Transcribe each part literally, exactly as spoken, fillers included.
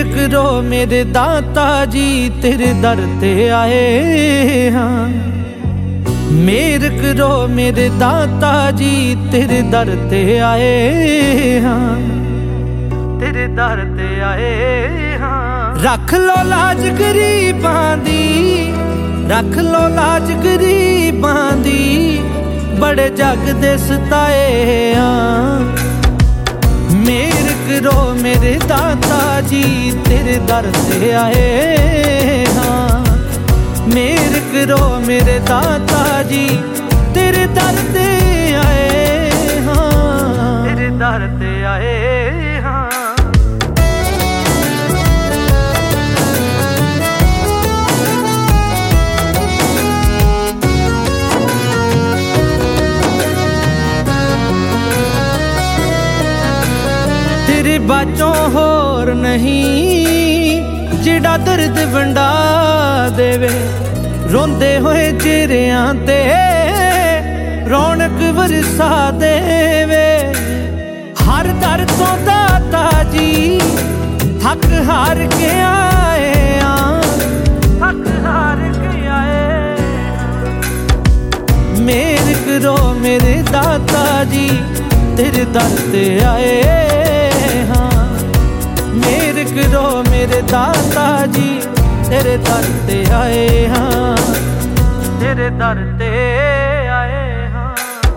करो मेरे दाता जी, तेरे दर ते आए हाँ। मेर करो मेरे दाता जी, तेरे दर ते आए हाँ, तेरे दर ते आए हाँ। रख लो लाज गरीबां दी, रख लो लाज गरीबां दी, बड़े जग दे सताए हाँ। मेर करो मेरे दाता जी, तेरे दर ते आए हाँ। मेर करो मेरे दाता जी, तेरे दर ते आए हाँ, तेरे दर ते आए हाँ। तेरे बाचों होर नहीं जिड़ा दर्द वंडा देवे, रोंदे होए चेहरियां ते रौनक वरसा देवे। हर दर तो दाता जी थक हार के आए हाँ, थक हार के आए। मेर करो मेरे दाता जी, तेरे दर ते आए हाँ। मेर करो मेरे दाता जी, तेरे दर ते आए हाँ, तेरे दर ते आए हाँ।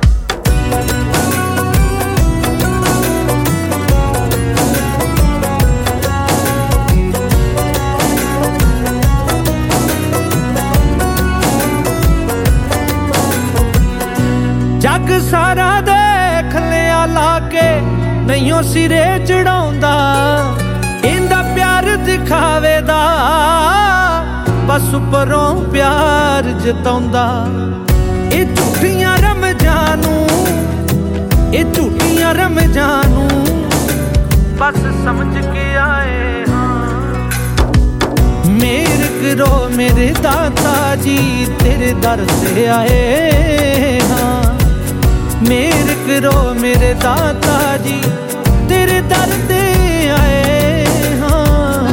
जग सारा देख लिया लाके नहींओ सिरे चढ़ाउंदा, इंदा प्यार दिखावे दा बस उपरों प्यार जताउंदा। ए झूठियां रमजानू, ए झूठियां रमजानू बस समझ के आए हाँ। मेर करो मेरे दाता जी, तेरे दर से आए हाँ। मेर करो मेरे दाता जी, तेरे दर ते आए हाँ।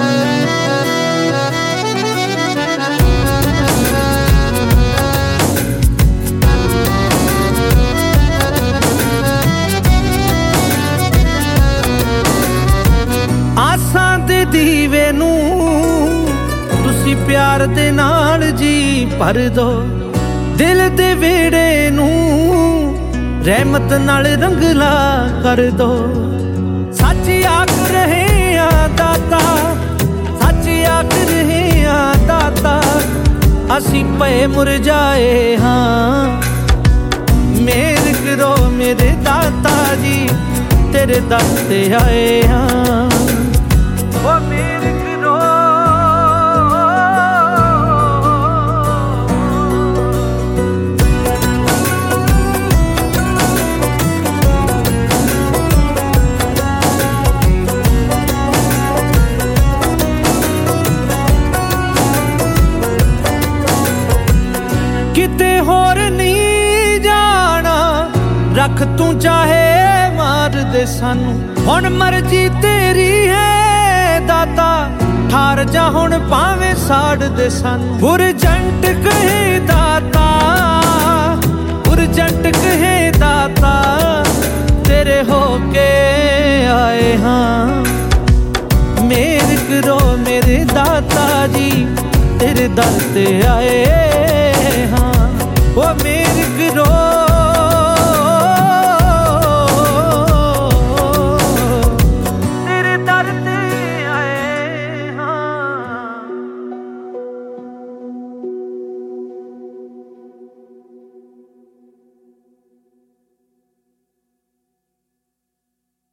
आसां दे दीवे नू तुसी प्यार दे नाल जी भर दो, दिल दे वेड़े नू रहमत नाल रंगला कर दो। सच आख रहे आ दाता, सच आख रहे आ दाता, असी पे मुरझाए हाँ। मेर करो मेरे दाता जी, तेरे दर ते आए हाँ। ओ मेर करो किते होर नहीं जाना, रख तू चाहे मार दे सानू, हुण मर्जी तेरी है दाता, ठार जा हुण भावें साड़ दे सानू। उरजंट कहे दाता, उरजंट कहे दाता, तेरे होके आए हाँ। मेर करो मेरे दाता जी, तेरे दर ते आए